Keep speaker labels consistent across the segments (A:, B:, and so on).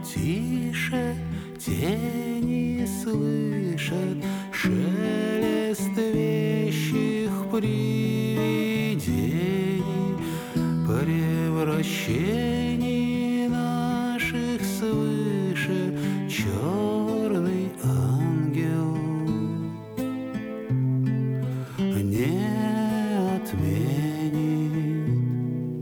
A: тише, тени слышат шелест вещих привидений, превращений наших свыше черный ангел не отменит.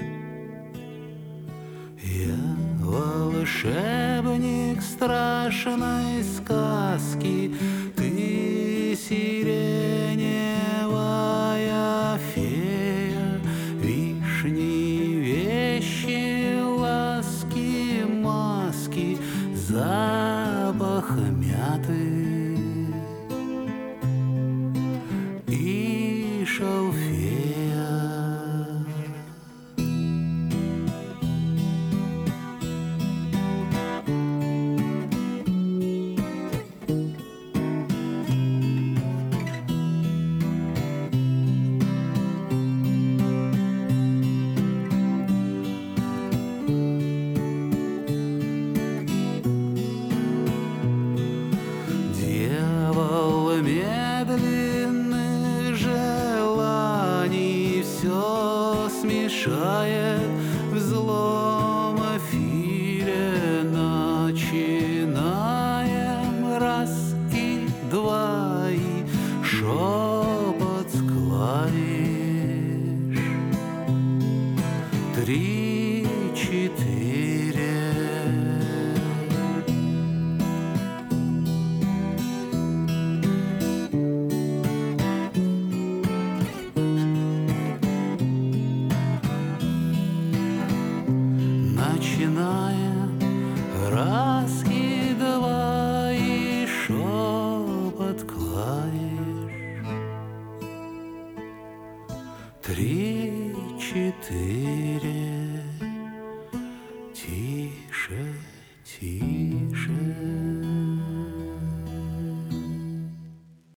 A: Я волшебник страшной сказки, ты сиреневая фея, вишни, вещи, ласки, маски, запах мяты и шалфея. Дьявол медленных желаний все смешает в злом эфире. Начинаем раз и два, и шепот клавиш, 3, 4. Начинаем раз и два, и шепот клавиш, 3, 4. Тише, тише.